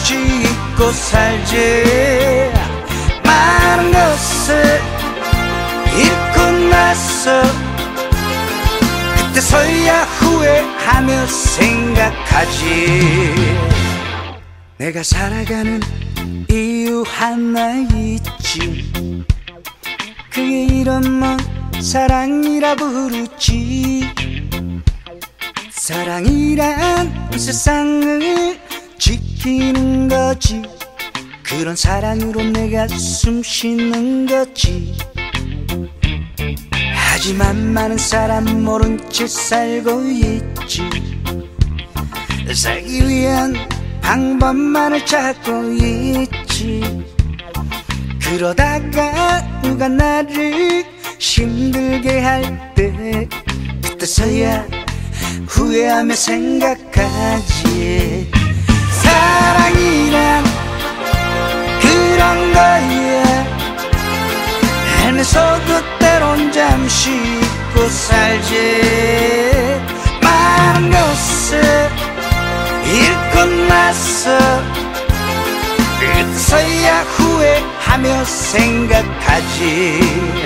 짓고 살지. 많은 것을 잃고 나서 그때서야 후회하며 생각하지. 내가 살아가는 이유 하나 있지. 그게 이런 뭐 사랑이라 부르지. 사랑이란 세상을 지키는 거지. 그런 사랑으로 내가 숨 쉬는 거지. 하지만 많은 사람 모른 채 살고 있지. 살기 위한 방법만을 찾고 있지. 그러다가 누가 나를 힘들게 할 때 그때서야 후회하며 생각하지. 사랑이란 그런 거야. 알면서도 때론 잠시 잊고 살지. 많은 것을 잃고 나서 그때서야 후회하며 생각하지.